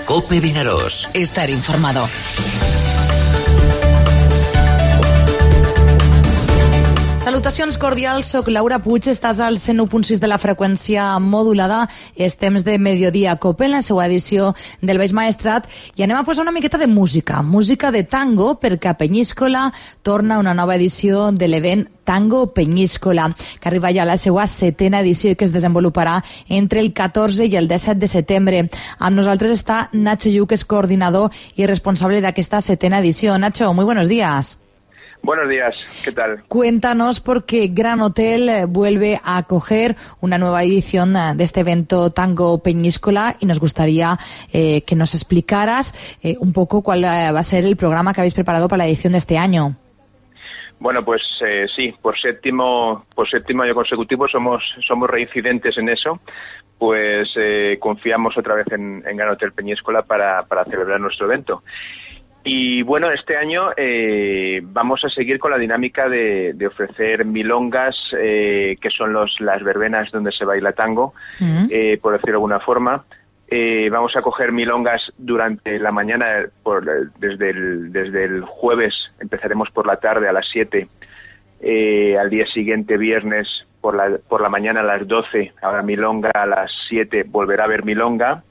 COPE Vinaròs. Estar informado. Salutacions cordials, soc Laura Puig, estàs al 101.6 de la freqüència modulada, és temps de Mediodía COPE en la seva edició del Baix Maestrat i anem a posar una miqueta de música de tango, perquè a Penyíscola torna una nova edició de l'event Tango Penyíscola, que arriba ja a la seva 7ª edició i que es desenvoluparà entre el 14 i el 17 de setembre. Amb nosaltres està Nacho Yu, que és coordinador i responsable d'aquesta 7ª edició. Nacho, muy buenos días. Buenos días, ¿qué tal? Cuéntanos, porque Gran Hotel vuelve a acoger una nueva edición de este evento Tango Penyíscola y nos gustaría que nos explicaras un poco cuál va a ser el programa que habéis preparado para la edición de este año. Bueno, pues sí, por séptimo año consecutivo somos reincidentes en eso, pues confiamos otra vez en Gran Hotel Penyíscola para celebrar nuestro evento. Y bueno, este año vamos a seguir con la dinámica de ofrecer milongas, que son las verbenas donde se baila tango, por decirlo de alguna forma. Vamos a coger milongas durante la mañana, desde el jueves empezaremos por la tarde a las 7, al día siguiente, viernes, por la mañana a las 12, habrá milonga, a las 7 volverá a haber milonga.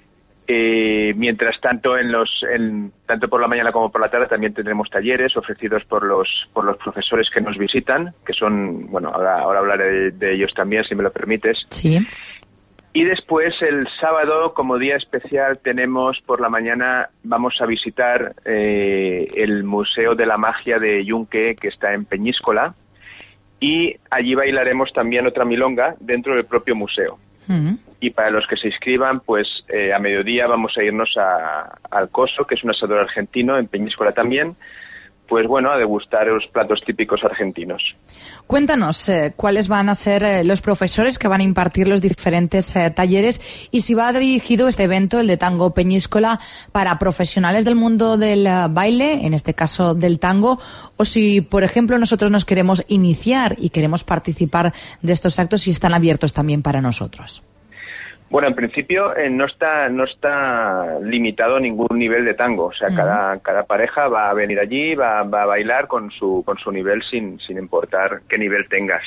Mientras tanto, tanto por la mañana como por la tarde también tendremos talleres ofrecidos por los profesores que nos visitan, que son, bueno, ahora hablaré de ellos también, si me lo permites. Sí. Y después, el sábado, como día especial, tenemos por la mañana, vamos a visitar el Museo de la Magia de Yunque, que está en Peñíscola, y allí bailaremos también otra milonga dentro del propio museo. Y para los que se inscriban, pues a mediodía vamos a irnos al Coso, que es un asador argentino, en Peñíscola también, pues bueno, a degustar los platos típicos argentinos. Cuéntanos cuáles van a ser los profesores que van a impartir los diferentes talleres y si va dirigido este evento, el de Tango Peñíscola, para profesionales del mundo del baile, en este caso del tango, o si, por ejemplo, nosotros nos queremos iniciar y queremos participar de estos actos y están abiertos también para nosotros. Bueno, en principio no está limitado a ningún nivel de tango, o sea, cada pareja va a venir allí, va a bailar con su nivel sin importar qué nivel tengas.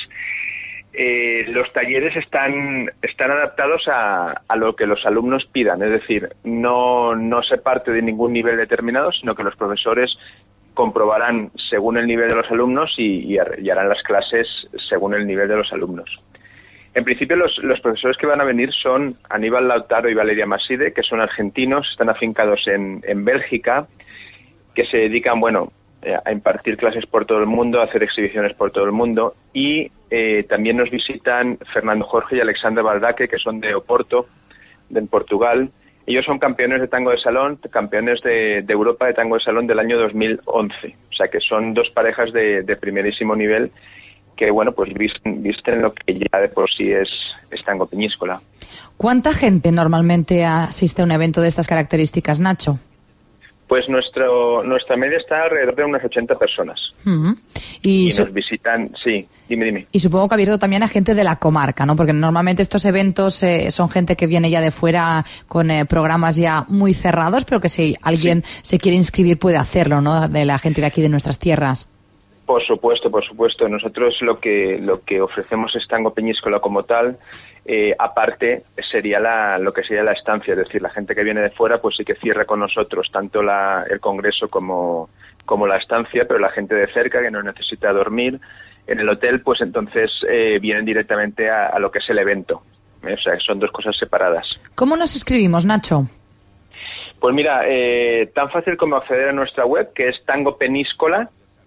Los talleres están adaptados a lo que los alumnos pidan, es decir, no se parte de ningún nivel determinado, sino que los profesores comprobarán según el nivel de los alumnos y harán las clases según el nivel de los alumnos. En principio, los profesores que van a venir son Aníbal Lautaro y Valeria Maside, que son argentinos, están afincados en Bélgica, que se dedican, bueno, a impartir clases por todo el mundo, a hacer exhibiciones por todo el mundo, y también nos visitan Fernando Jorge y Alexandra Baldaque, que son de Oporto, en Portugal. Ellos son campeones de tango de salón, campeones de Europa de tango de salón del año 2011, o sea que son dos parejas de primerísimo nivel, que bueno, pues visten lo que ya de por sí es Tango Peñíscola. ¿Cuánta gente normalmente asiste a un evento de estas características, Nacho? Pues nuestra media está alrededor de unas 80 personas. Y nos visitan, sí, dime. Y supongo que ha abierto también a gente de la comarca, ¿no? Porque normalmente estos eventos son gente que viene ya de fuera con programas ya muy cerrados, pero que si alguien se quiere inscribir puede hacerlo, ¿no? De la gente de aquí, de nuestras tierras. Por supuesto. Nosotros lo que ofrecemos es Tango Peñíscola como tal. Aparte sería lo que sería la estancia, es decir, la gente que viene de fuera pues sí que cierra con nosotros tanto el congreso como la estancia, pero la gente de cerca que no necesita dormir en el hotel, pues entonces vienen directamente a lo que es el evento. O sea, son dos cosas separadas. ¿Cómo nos inscribimos, Nacho? Pues mira, tan fácil como acceder a nuestra web, que es tangopeniscola.org,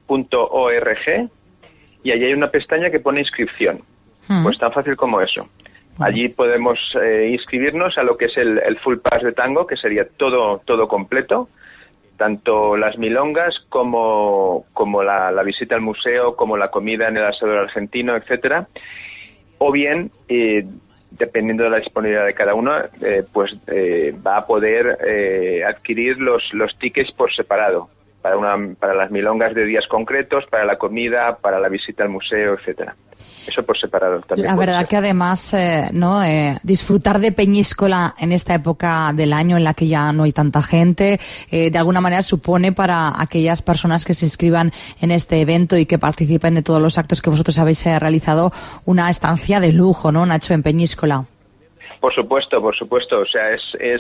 y allí hay una pestaña que pone inscripción. Pues tan fácil como eso. Allí podemos inscribirnos a lo que es el full pass de tango, que sería todo completo, tanto las milongas como la visita al museo, como la comida en el asador argentino, etcétera. O bien, dependiendo de la disponibilidad de cada uno, va a poder adquirir los tickets por separado. para las milongas de días concretos, para la comida, para la visita al museo, etcétera. Eso por separado también. La verdad que además, disfrutar de Peñíscola en esta época del año en la que ya no hay tanta gente, de alguna manera supone para aquellas personas que se inscriban en este evento y que participen de todos los actos que vosotros habéis realizado, una estancia de lujo, ¿no, Nacho, en Peñíscola? Por supuesto. O sea, es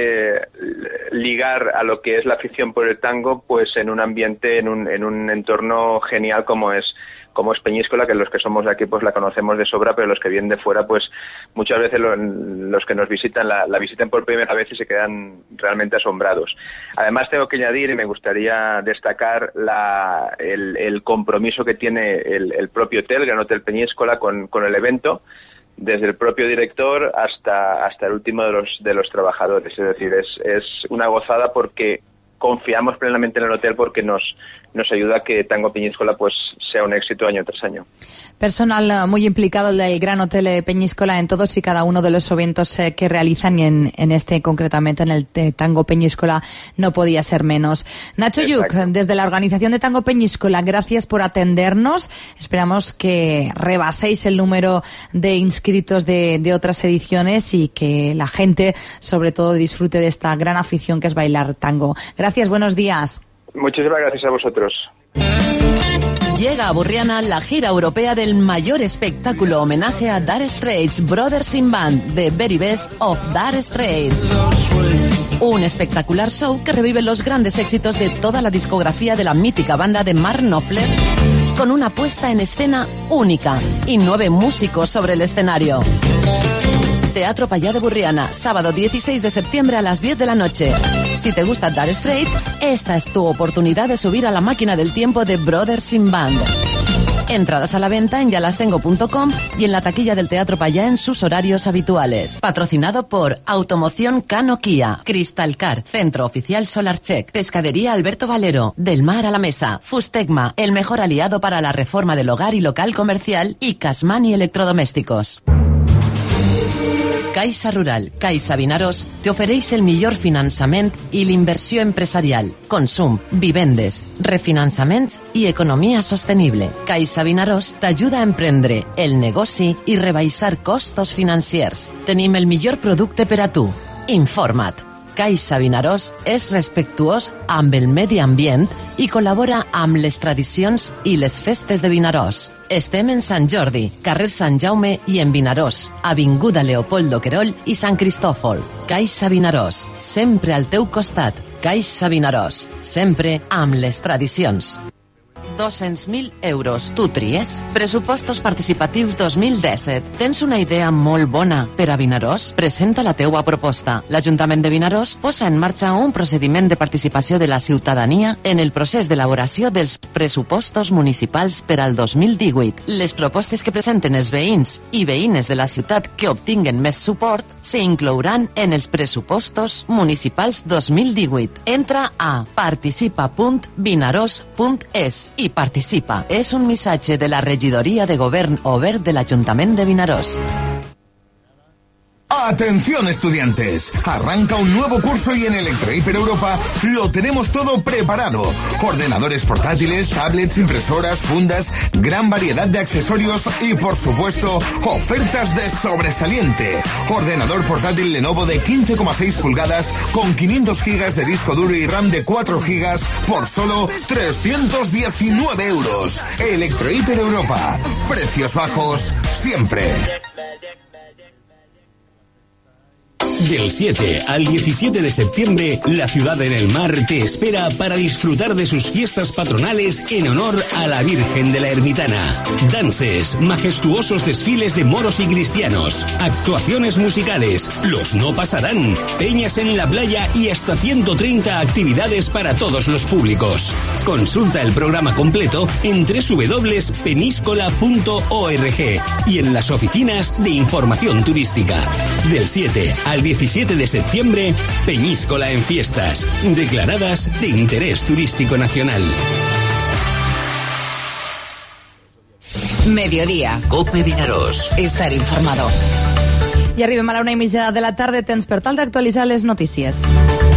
ligar a lo que es la afición por el tango, pues en un ambiente, en un entorno genial como es Peñíscola, que los que somos de aquí pues la conocemos de sobra, pero los que vienen de fuera pues muchas veces los que nos visitan la visitan por primera vez y se quedan realmente asombrados. Además tengo que añadir, y me gustaría destacar el compromiso que tiene el propio hotel, Gran Hotel Peñíscola, con el evento, desde el propio director hasta el último de los trabajadores. Es decir, es una gozada porque confiamos plenamente en el hotel, porque nos ayuda a que Tango Peñíscola pues sea un éxito año tras año. Personal muy implicado del Gran Hotel Peñíscola en todos y cada uno de los eventos que realizan, y en este concretamente, en el Tango Peñíscola, no podía ser menos. Nacho Lluch, desde la organización de Tango Peñíscola, gracias por atendernos. Esperamos que rebaséis el número de inscritos de otras ediciones y que la gente, sobre todo, disfrute de esta gran afición que es bailar tango. Gracias, buenos días. Muchísimas gracias a vosotros. Llega a Burriana la gira europea del mayor espectáculo homenaje a Dire Straits Brothers in Band, The Very Best of Dire Straits. Un espectacular show que revive los grandes éxitos de toda la discografía de la mítica banda de Mark Knopfler, con una puesta en escena única y 9 músicos sobre el escenario. Teatro Pallá de Burriana, sábado 16 de septiembre a las 10 de la noche. Si te gusta Dire Straits, esta es tu oportunidad de subir a la máquina del tiempo de Brothers in Band. Entradas a la venta en yalastengo.com y en la taquilla del Teatro Pallá en sus horarios habituales. Patrocinado por Automoción Cano Kia, Cristalcar, Centro Oficial SolarCheck, Pescadería Alberto Valero, Del Mar a la Mesa, Fustecma, el mejor aliado para la reforma del hogar y local comercial, y Casmani Electrodomésticos. Caixa Rural, Caixa Vinaròs, te ofereix el millor finançament i l'inversió empresarial, consum, vivendes, refinançaments i economia sostenible. Caixa Vinaròs t'ajuda a emprendre el negoci i rebaixar costos financiers. Tenim el millor producte per a tu. Informa't. Caixa Vinaròs és respectuós amb el medi ambient i col·labora amb les tradicions i les festes de Vinaròs. Estem en Sant Jordi, carrer Sant Jaume i en Vinaròs, avinguda Leopoldo Querol i Sant Cristòfol. Caixa Vinaròs, sempre al teu costat. Caixa Vinaròs, sempre amb les tradicions. 200.000 euros. Tu tries? Pressupostos participatius 2017. Tens una idea molt bona per a Vinaròs? Presenta la teua proposta. L'Ajuntament de Vinaròs posa en marxa un procediment de participació de la ciutadania en el procés d'elaboració dels pressupostos municipals per al 2018. Les propostes que presenten els veïns i veïnes de la ciutat que obtinguen més suport s'inclouran en els pressupostos municipals 2018. Entra a participa.vinaròs.es i participa. És un missatge de la Regidoria de Govern Obert de l'Ajuntament de Vinaròs. Atención estudiantes, arranca un nuevo curso y en Electrohiper Europa lo tenemos todo preparado. Ordenadores portátiles, tablets, impresoras, fundas, gran variedad de accesorios y por supuesto ofertas de sobresaliente. Ordenador portátil Lenovo de 15,6 pulgadas con 500 gigas de disco duro y RAM de 4 gigas por solo 319 euros. Electrohiper Europa, precios bajos siempre. Del 7 al 17 de septiembre, la ciudad en el mar te espera para disfrutar de sus fiestas patronales en honor a la Virgen de la Ermitana. Dances, majestuosos desfiles de moros y cristianos, actuaciones musicales, los no pasarán, peñas en la playa y hasta 130 actividades para todos los públicos. Consulta el programa completo en www.peniscola.org y en las oficinas de información turística. Del 7 al 17 de septiembre, Peñíscola en fiestas, declaradas de interés turístico nacional. Mediodía. COPE Vinaròs. Estar informado. I arribem a la 1:30 de la tarda, temps per tal d'actualitzar les notícies.